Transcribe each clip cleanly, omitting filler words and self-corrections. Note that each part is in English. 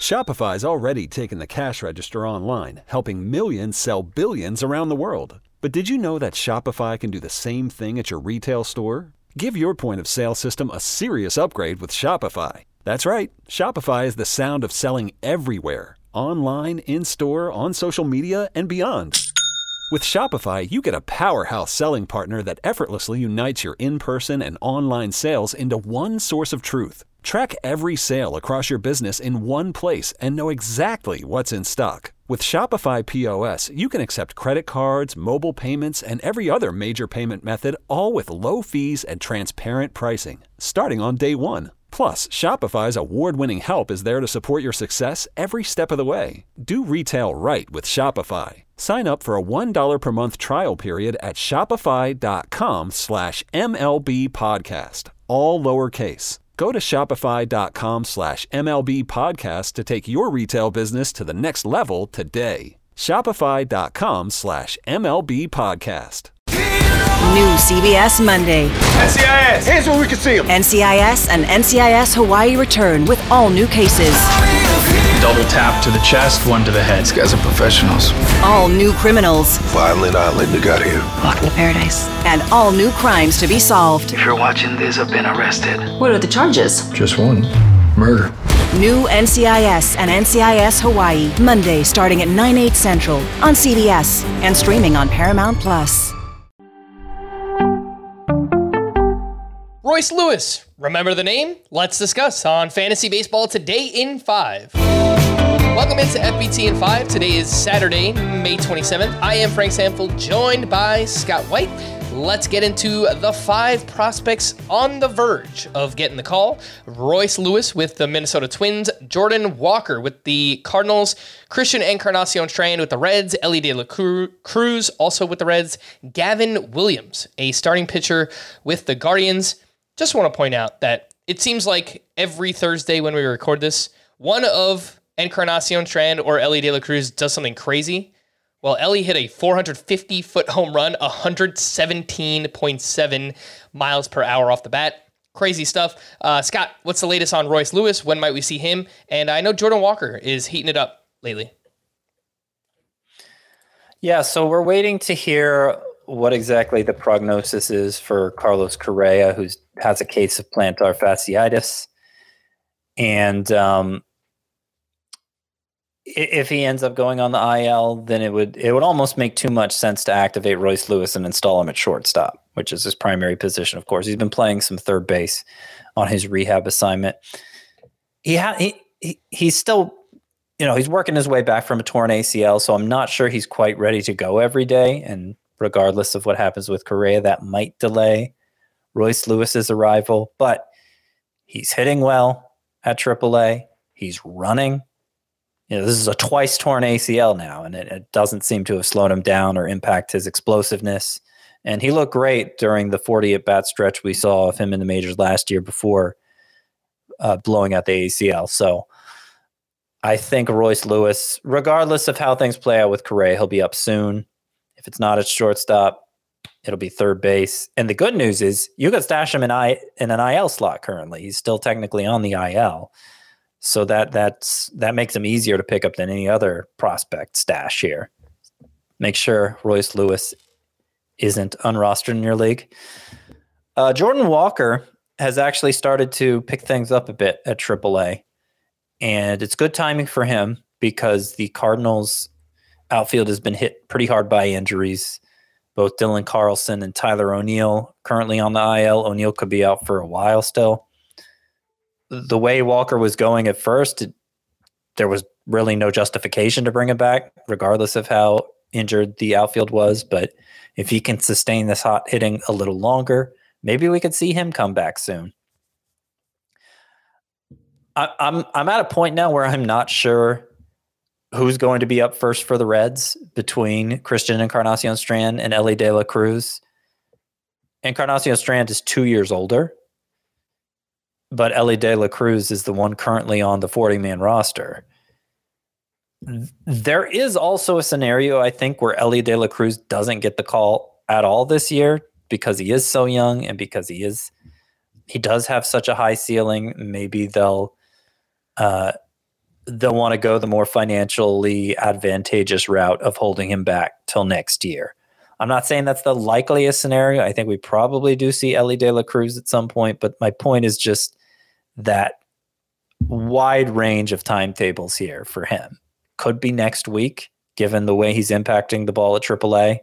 Shopify's already taken the cash register online, helping millions sell billions around the world. But did you know that Shopify can do the same thing at your retail store? Give your point of sale system a serious upgrade with Shopify. That's right, Shopify is the sound of selling everywhere, online, in-store, on social media, and beyond. With Shopify, you get a powerhouse selling partner that effortlessly unites your in-person and online sales into one source of truth. Track every sale across your business in one place and know exactly what's in stock. With Shopify POS, you can accept credit cards, mobile payments, and every other major payment method, all with low fees and transparent pricing, starting on day one. Plus, Shopify's award-winning help is there to support your success every step of the way. Do retail right with Shopify. Sign up for a $1 per month trial period at shopify.com/MLB podcast, all lowercase. Go to shopify.com/MLB podcast to take your retail business to the next level today. Shopify.com/MLB podcast. New CBS Monday. NCIS! Here's where we can see them. NCIS and NCIS Hawaii return with all new cases. Double tap to the chest, one to the head. These guys are professionals. All new criminals. Violent island they got here. Welcome to paradise. And all new crimes to be solved. If you're watching this, I've been arrested. What are the charges? Just one. Murder. New NCIS and NCIS Hawaii. Monday starting at 9/8 Central on CBS and streaming on Paramount Plus. Royce Lewis, remember the name? Let's discuss on Fantasy Baseball Today in 5. Welcome into FBT in 5. Today is Saturday, May 27th. I am Frank Samfeld, joined by Scott White. Let's get into the 5 prospects on the verge of getting the call. Royce Lewis with the Minnesota Twins, Jordan Walker with the Cardinals, Christian Encarnacion-Strand with the Reds, Elly De La Cruz also with the Reds, Gavin Williams, a starting pitcher with the Guardians. Just want to point out that it seems like every Thursday when we record this, one of Encarnacion-Strand or Elly De La Cruz does something crazy. Well, Elly hit a 450-foot home run, 117.7 miles per hour off the bat. Crazy stuff. Scott, what's the latest on Royce Lewis? When might we see him? And I know Jordan Walker is heating it up lately. Yeah, so we're waiting to hear what exactly the prognosis is for Carlos Correa, who has a case of plantar fasciitis. And if he ends up going on the IL, then it would almost make too much sense to activate Royce Lewis and install him at shortstop, which is his primary position, of course. He's been playing some third base on his rehab assignment. He's still, he's working his way back from a torn ACL, so I'm not sure he's quite ready to go every day. And regardless of what happens with Correa, that might delay Royce Lewis's arrival. But he's hitting well at AAA. He's running. This is a twice torn ACL now, and it doesn't seem to have slowed him down or impact his explosiveness. And he looked great during the 40 at-bat stretch we saw of him in the majors last year before blowing out the ACL. So I think Royce Lewis, regardless of how things play out with Correa, he'll be up soon. If it's not at shortstop, it'll be third base. And the good news is you can stash him in an IL slot currently. He's still technically on the IL. So that makes him easier to pick up than any other prospect stash here. Make sure Royce Lewis isn't unrostered in your league. Jordan Walker has actually started to pick things up a bit at AAA. And it's good timing for him because the Cardinals outfield has been hit pretty hard by injuries. Both Dylan Carlson and Tyler O'Neill currently on the IL. O'Neill could be out for a while still. The way Walker was going at first, there was really no justification to bring him back, regardless of how injured the outfield was. But if he can sustain this hot hitting a little longer, maybe we could see him come back soon. I'm at a point now where I'm not sure who's going to be up first for the Reds between Christian Encarnacion-Strand and Elly De La Cruz. Encarnacion-Strand is 2 years older, but Elly De La Cruz is the one currently on the 40-man roster. There is also a scenario, I think, where Elly De La Cruz doesn't get the call at all this year because he is so young and because he does have such a high ceiling. Maybe they'll they'll want to go the more financially advantageous route of holding him back till next year. I'm not saying that's the likeliest scenario. I think we probably do see Elly De La Cruz at some point, but my point is just that wide range of timetables here for him. Could be next week, given the way he's impacting the ball at AAA,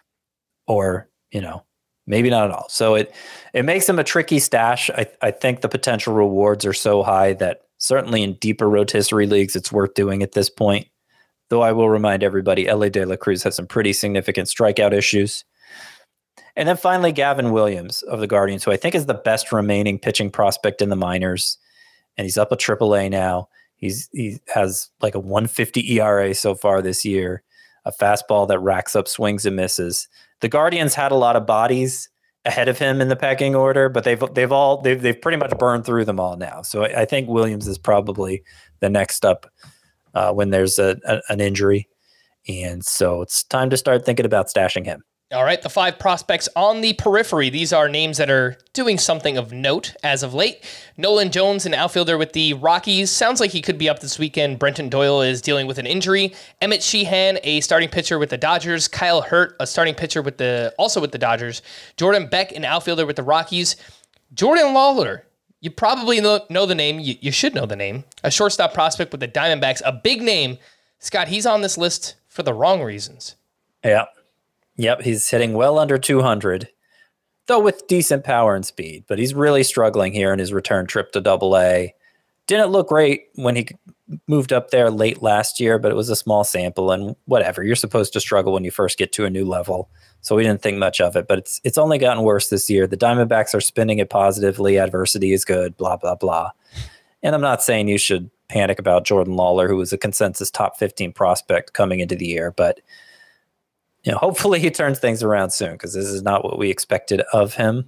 or, maybe not at all. So it makes him a tricky stash. I think the potential rewards are so high that certainly in deeper rotisserie leagues, it's worth doing at this point. Though I will remind everybody, Elly De La Cruz has some pretty significant strikeout issues. And then finally, Gavin Williams of the Guardians, who I think is the best remaining pitching prospect in the minors. And he's up at AAA now. He has like a 1.50 ERA so far this year, a fastball that racks up swings and misses. The Guardians had a lot of bodies ahead of him in the pecking order, but they've pretty much burned through them all now. So I think Williams is probably the next up when there's an injury. And so it's time to start thinking about stashing him. All right, the 5 prospects on the periphery. These are names that are doing something of note as of late. Nolan Jones, an outfielder with the Rockies. Sounds like he could be up this weekend. Brenton Doyle is dealing with an injury. Emmett Sheehan, a starting pitcher with the Dodgers. Kyle Hurt, a starting pitcher with the Dodgers. Jordan Beck, an outfielder with the Rockies. Jordan Lawler, you probably know the name. You should know the name. A shortstop prospect with the Diamondbacks. A big name. Scott, he's on this list for the wrong reasons. Yeah. Yep, he's hitting well under 200, though with decent power and speed. But he's really struggling here in his return trip to AA. Didn't look great when he moved up there late last year, but it was a small sample. And whatever, you're supposed to struggle when you first get to a new level. So we didn't think much of it. But it's only gotten worse this year. The Diamondbacks are spinning it positively. Adversity is good, blah, blah, blah. And I'm not saying you should panic about Jordan Lawler, who was a consensus top 15 prospect coming into the year. But hopefully he turns things around soon, because this is not what we expected of him.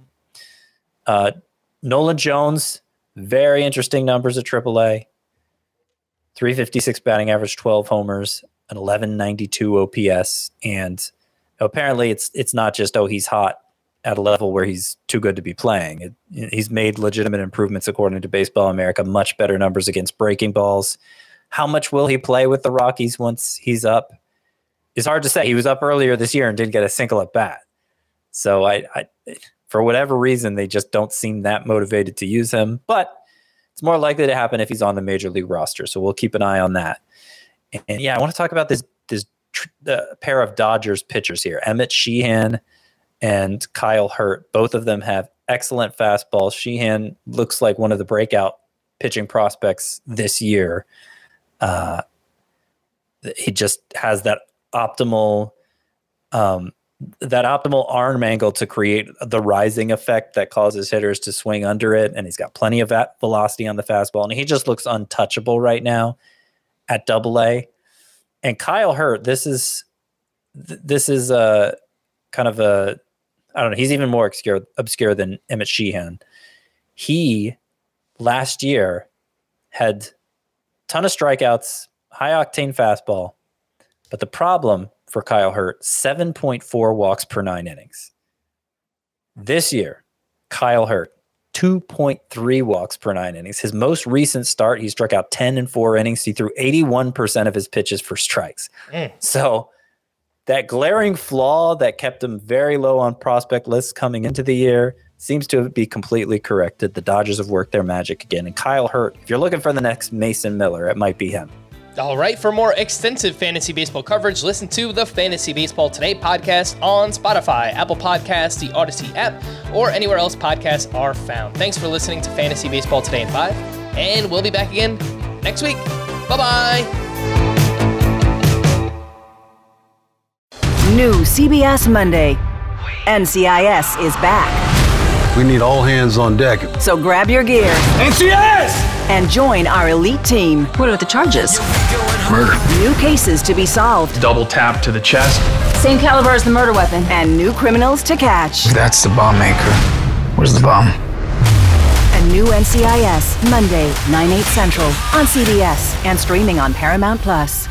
Nolan Jones, very interesting numbers at AAA. 356 batting average, 12 homers, an 1192 OPS. And apparently it's not just, he's hot at a level where he's too good to be playing. He's made legitimate improvements according to Baseball America, much better numbers against breaking balls. How much will he play with the Rockies once he's up? It's hard to say. He was up earlier this year and didn't get a single at bat. So I for whatever reason, they just don't seem that motivated to use him. But it's more likely to happen if he's on the major league roster. So we'll keep an eye on that. And I want to talk about this pair of Dodgers pitchers here, Emmett Sheehan and Kyle Hurt. Both of them have excellent fastballs. Sheehan looks like one of the breakout pitching prospects this year. He just has that optimal arm angle to create the rising effect that causes hitters to swing under it, and he's got plenty of that velocity on the fastball, and he just looks untouchable right now at AA. And Kyle Hurt, this is a kind of a, I don't know, he's even more obscure than Emmett Sheehan. He last year had a ton of strikeouts, high octane fastball. But the problem for Kyle Hurt, 7.4 walks per 9 innings. This year, Kyle Hurt, 2.3 walks per 9 innings. His most recent start, he struck out 10 in 4 innings. He threw 81% of his pitches for strikes. So that glaring flaw that kept him very low on prospect lists coming into the year seems to be completely corrected. The Dodgers have worked their magic again. And Kyle Hurt, if you're looking for the next Mason Miller, it might be him. All right, for more extensive fantasy baseball coverage, listen to the Fantasy Baseball Today podcast on Spotify, Apple Podcasts, the Odyssey app, or anywhere else podcasts are found. Thanks for listening to Fantasy Baseball Today in 5, and we'll be back again next week. Bye-bye. New CBS Monday. NCIS is back. We need all hands on deck. So grab your gear. NCIS! And join our elite team. What are the charges? Murder. New cases to be solved. Double tap to the chest. Same caliber as the murder weapon. And new criminals to catch. That's the bomb maker. Where's the bomb? A new NCIS, Monday, 9/8 Central, on CBS and streaming on Paramount+.